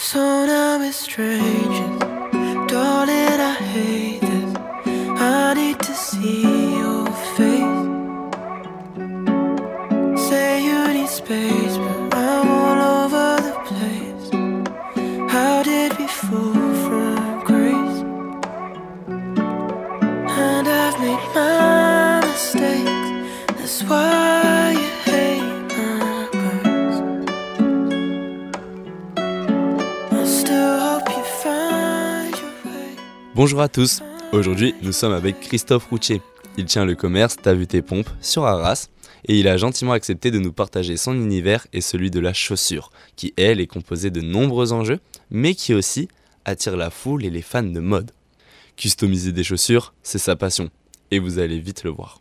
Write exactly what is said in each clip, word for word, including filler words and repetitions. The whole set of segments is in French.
So now we're strangers, darling, I hate this. I need to see your face. Say you need space, but I'm all over the place. How did we fall from grace? And I've made my mistakes, that's why you hate my breaks. I still hope you find your way. Bonjour à tous, aujourd'hui nous sommes avec Christophe Routier. Il tient le commerce T'as vu tes pompes sur Arras et il a gentiment accepté de nous partager son univers et celui de la chaussure, qui elle est composée de nombreux enjeux, mais qui aussi attire la foule et les fans de mode. Customiser des chaussures, c'est sa passion, et vous allez vite le voir.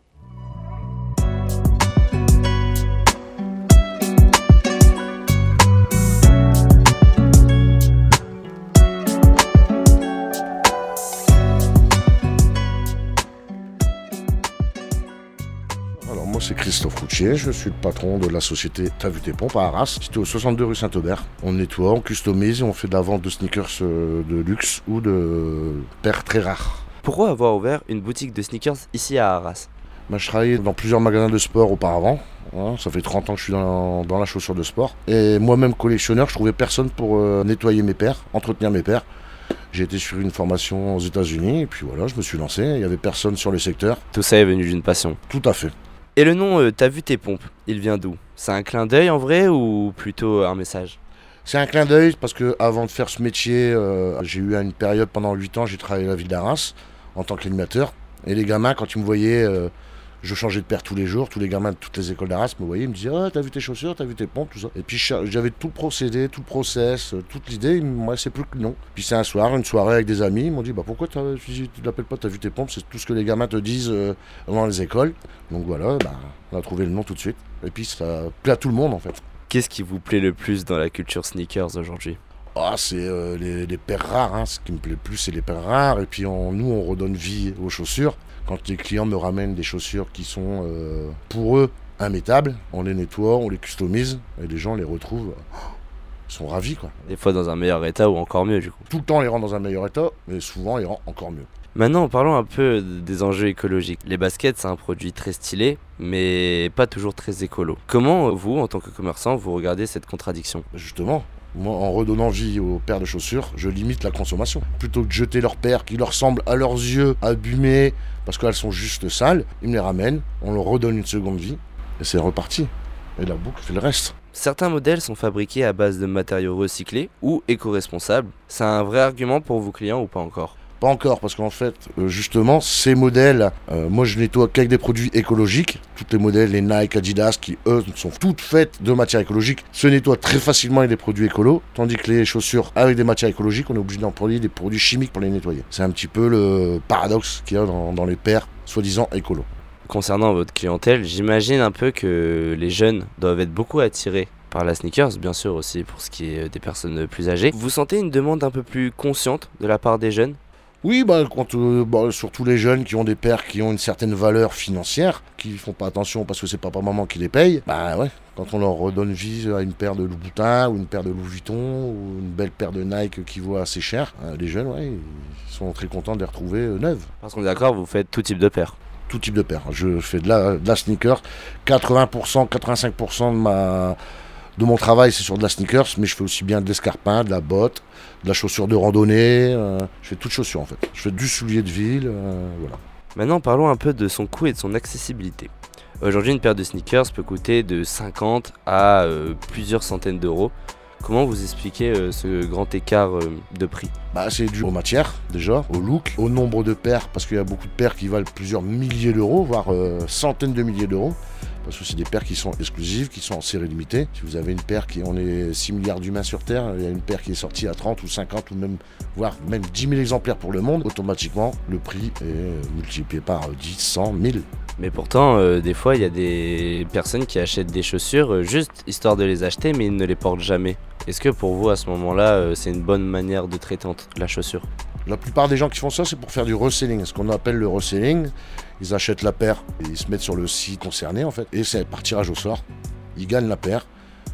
Moi c'est Christophe Routier, je suis le patron de la société T'as vu tes pompes à Arras, située au soixante-deux rue Saint-Aubert. On nettoie, on customise et on fait de la vente de sneakers de luxe ou de paires très rares. Pourquoi avoir ouvert une boutique de sneakers ici à Arras ? Ben, je travaillais dans plusieurs magasins de sport auparavant, hein, ça fait trente ans que je suis dans, dans la chaussure de sport. Et moi-même collectionneur, je trouvais personne pour euh, nettoyer mes paires, entretenir mes paires. J'ai été sur une formation aux États-Unis et puis voilà, je me suis lancé, il n'y avait personne sur le secteur. Tout ça est venu d'une passion. Tout à fait. Et le nom euh, T'as vu tes pompes, il vient d'où ? C'est un clin d'œil en vrai ou plutôt un message ? C'est un clin d'œil parce que avant de faire ce métier, euh, j'ai eu une période pendant huit ans, j'ai travaillé à la ville d'Arras en tant qu'animateur. Et les gamins, quand ils me voyaient, euh, je changeais de paire tous les jours. Tous les gamins de toutes les écoles d'Arras me voyaient, ils me disaient ah, t'as vu tes chaussures, t'as vu tes pompes, tout ça. Et puis j'avais tout le procédé, tout le process, toute l'idée. Moi, c'est plus que non. Puis c'est un soir, une soirée avec des amis, ils m'ont dit bah pourquoi tu ne l'appelles pas t'as vu tes pompes, c'est tout ce que les gamins te disent euh, dans les écoles. Donc voilà, bah, on a trouvé le nom tout de suite. Et puis ça plaît à tout le monde en fait. Qu'est-ce qui vous plaît le plus dans la culture sneakers aujourd'hui ? Ah, c'est euh, les, les paires rares, hein. Ce qui me plaît le plus, c'est les paires rares. Et puis on, nous, on redonne vie aux chaussures. Quand les clients me ramènent des chaussures qui sont euh, pour eux immétables, on les nettoie, on les customise et les gens les retrouvent, euh, ils sont ravis quoi. Des fois dans un meilleur état ou encore mieux du coup. Tout le temps, on les rend dans un meilleur état, mais souvent, on les rend encore mieux. Maintenant, parlons un peu des enjeux écologiques. Les baskets, c'est un produit très stylé, mais pas toujours très écolo. Comment vous, en tant que commerçant, vous regardez cette contradiction ? Justement, moi, en redonnant vie aux paires de chaussures, je limite la consommation. Plutôt que de jeter leurs paires qui leur semblent à leurs yeux abîmées parce qu'elles sont juste sales, ils me les ramènent, on leur redonne une seconde vie et c'est reparti. Et la boucle fait le reste. Certains modèles sont fabriqués à base de matériaux recyclés ou éco-responsables. C'est un vrai argument pour vos clients ou pas encore ? Pas encore, parce qu'en fait, euh, justement, ces modèles, euh, moi je nettoie qu'avec des produits écologiques. Tous les modèles, les Nike, Adidas, qui eux sont toutes faites de matières écologiques, se nettoient très facilement avec des produits écolos. Tandis que les chaussures avec des matières écologiques, on est obligé d'employer des produits chimiques pour les nettoyer. C'est un petit peu le paradoxe qu'il y a dans, dans les paires soi-disant écolos. Concernant votre clientèle, j'imagine un peu que les jeunes doivent être beaucoup attirés par la sneakers, bien sûr aussi pour ce qui est des personnes plus âgées. Vous sentez une demande un peu plus consciente de la part des jeunes ? Oui, bah, quand, euh, bah, surtout les jeunes qui ont des paires qui ont une certaine valeur financière, qui font pas attention parce que c'est papa-maman qui les paye, bah ouais, quand on leur redonne vie à une paire de Louboutin ou une paire de Louis Vuitton ou une belle paire de Nike qui vaut assez cher, euh, les jeunes, ouais, ils sont très contents de les retrouver euh, neuves. Parce qu'on est d'accord, vous faites tout type de paires. Tout type de paires. Je fais de la, de la sneaker, quatre-vingts pour cent, quatre-vingt-cinq pour cent de ma... de mon travail, c'est sur de la sneakers, mais je fais aussi bien de l'escarpin, de la botte, de la chaussure de randonnée. Euh, je fais toutes chaussures en fait. Je fais du soulier de ville, euh, voilà. Maintenant, parlons un peu de son coût et de son accessibilité. Aujourd'hui, une paire de sneakers peut coûter de cinquante à euh, plusieurs centaines d'euros. Comment vous expliquez euh, ce grand écart euh, de prix ? Bah, c'est dû aux matières, déjà, au look, au nombre de paires, parce qu'il y a beaucoup de paires qui valent plusieurs milliers d'euros, voire euh, centaines de milliers d'euros. Parce que c'est des paires qui sont exclusives, qui sont en série limitée. Si vous avez une paire qui, on est six milliards d'humains sur Terre, il y a une paire qui est sortie à trente ou cinquante ou même, voire même dix mille exemplaires pour le monde, automatiquement, le prix est multiplié par dix, cent, mille. Mais pourtant, euh, des fois, il y a des personnes qui achètent des chaussures euh, juste histoire de les acheter, mais ils ne les portent jamais. Est-ce que pour vous, à ce moment-là, euh, c'est une bonne manière de traiter la chaussure ? La plupart des gens qui font ça, c'est pour faire du reselling, ce qu'on appelle le reselling. Ils achètent la paire et ils se mettent sur le site concerné en fait. Et c'est par tirage au sort. Ils gagnent la paire.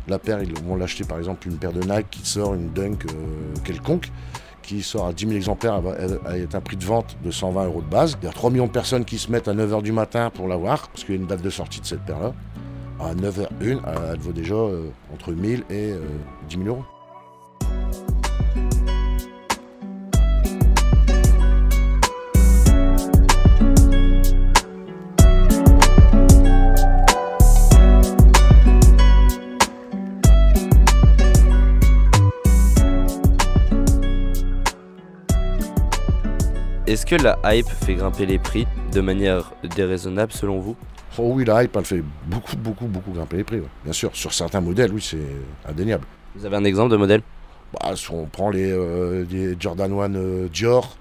La paire, ils vont l'acheter par exemple une paire de Nike qui sort une Dunk euh, quelconque, qui sort à dix mille exemplaires avec un prix de vente de cent vingt euros de base. Il y a trois millions de personnes qui se mettent à neuf heures du matin pour l'avoir, parce qu'il y a une date de sortie de cette paire-là. À neuf heures une, elle vaut déjà euh, entre mille et euh, dix mille euros. Est-ce que la hype fait grimper les prix de manière déraisonnable selon vous ? Oh oui, la hype, elle fait beaucoup, beaucoup, beaucoup grimper les prix. Ouais. Bien sûr, sur certains modèles, oui, c'est indéniable. Vous avez un exemple de modèle ? Bah, si on prend les, euh, les Jordan un euh, Dior,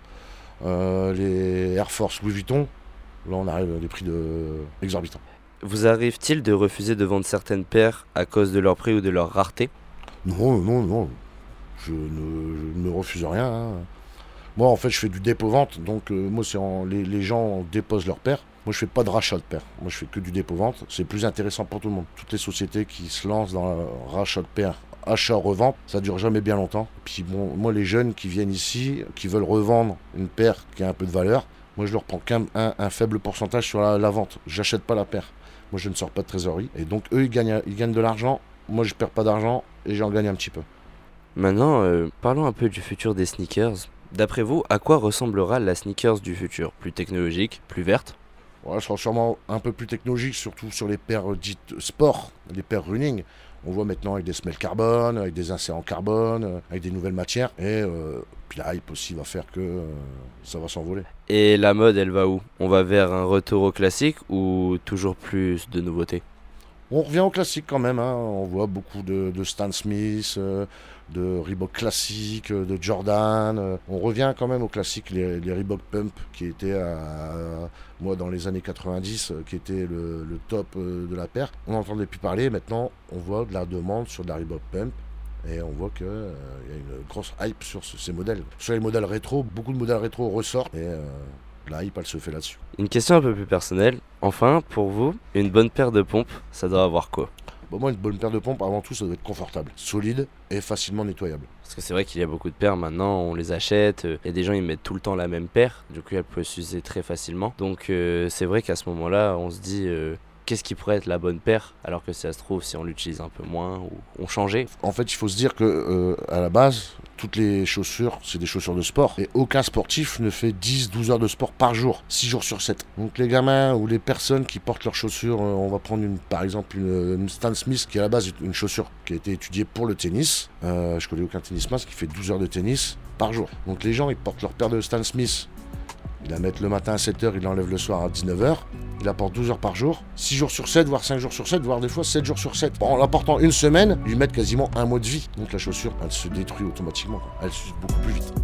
euh, les Air Force Louis Vuitton, là on arrive à des prix de... exorbitants. Vous arrive-t-il de refuser de vendre certaines paires à cause de leur prix ou de leur rareté ? Non, non, non, je ne, je ne refuse rien. Hein. Moi, en fait, je fais du dépôt-vente, donc euh, moi, c'est en, les, les gens déposent leurs paires. Moi, je fais pas de rachat de paires. Moi, je fais que du dépôt-vente. C'est plus intéressant pour tout le monde. Toutes les sociétés qui se lancent dans le rachat de paires, achat-revente, ça dure jamais bien longtemps. Puis bon, moi, les jeunes qui viennent ici, qui veulent revendre une paire qui a un peu de valeur, moi, je leur prends qu'un un, un faible pourcentage sur la, la vente. J'achète pas la paire. Moi, je ne sors pas de trésorerie. Et donc, eux, ils gagnent, ils gagnent de l'argent. Moi, je perds pas d'argent et j'en gagne un petit peu. Maintenant, euh, parlons un peu du futur des sneakers. D'après vous, à quoi ressemblera la sneakers du futur ? Plus technologique, plus verte ? Ouais, ce sera sûrement un peu plus technologique, surtout sur les paires dites sport, les paires running. On voit maintenant avec des semelles carbone, avec des inserts en carbone, avec des nouvelles matières. Et euh, puis la hype aussi va faire que euh, ça va s'envoler. Et la mode, elle va où ? On va vers un retour au classique ou toujours plus de nouveautés ? On revient au classique quand même, hein. On voit beaucoup de, de Stan Smith, euh, de Reebok classique, euh, de Jordan. Euh. On revient quand même au classique, les, les Reebok Pump qui étaient, à, à, moi dans les années quatre-vingt-dix, euh, qui était le, le top euh, de la paire. On n'entendait plus parler, maintenant on voit de la demande sur de la Reebok Pump. Et on voit qu'il euh, y a une grosse hype sur ce, ces modèles. Sur les modèles rétro, beaucoup de modèles rétro ressortent. Et, euh, la hype, elle se fait là-dessus. Une question un peu plus personnelle. Enfin, pour vous, une bonne paire de pompes, ça doit avoir quoi ? Bon, moi, une bonne paire de pompes, avant tout, ça doit être confortable, solide et facilement nettoyable. Parce que c'est vrai qu'il y a beaucoup de paires maintenant, on les achète, il y a des gens ils mettent tout le temps la même paire, du coup elle peut s'user très facilement. Donc euh, c'est vrai qu'à ce moment-là, on se dit euh, qu'est-ce qui pourrait être la bonne paire, alors que si ça se trouve, si on l'utilise un peu moins ou on changeait. En fait, il faut se dire que euh, à la base, toutes les chaussures, c'est des chaussures de sport. Et aucun sportif ne fait dix douze heures de sport par jour, six jours sur sept. Donc les gamins ou les personnes qui portent leurs chaussures, euh, on va prendre une, par exemple une, une Stan Smith qui à la base est une chaussure qui a été étudiée pour le tennis. Euh, je connais aucun tennisman qui fait douze heures de tennis par jour. Donc les gens, ils portent leur paire de Stan Smith. Ils la mettent le matin à sept heures, ils l'enlèvent le soir à dix-neuf heures. Ils la portent douze heures par jour, six jours sur sept, voire cinq jours sur sept, voire des fois sept jours sur sept. En la portant une semaine, ils mettent quasiment un mois de vie. Donc la chaussure, elle se détruit automatiquement. Elle s'use beaucoup plus vite.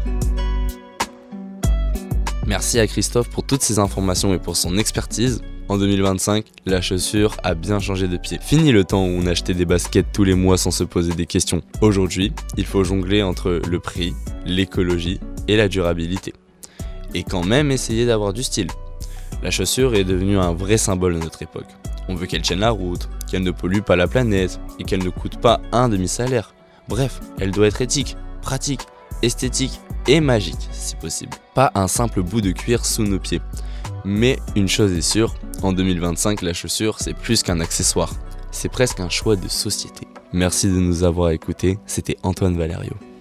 Merci à Christophe pour toutes ces informations et pour son expertise. En deux mille vingt-cinq, la chaussure a bien changé de pied. Fini le temps où on achetait des baskets tous les mois sans se poser des questions. Aujourd'hui, il faut jongler entre le prix, l'écologie et la durabilité. Et quand même essayer d'avoir du style. La chaussure est devenue un vrai symbole de notre époque. On veut qu'elle tienne la route, qu'elle ne pollue pas la planète et qu'elle ne coûte pas un demi-salaire. Bref, elle doit être éthique, pratique, esthétique et magique si possible. Pas un simple bout de cuir sous nos pieds. Mais une chose est sûre, en deux mille vingt-cinq, la chaussure c'est plus qu'un accessoire. C'est presque un choix de société. Merci de nous avoir écoutés, c'était Antoine Valerio.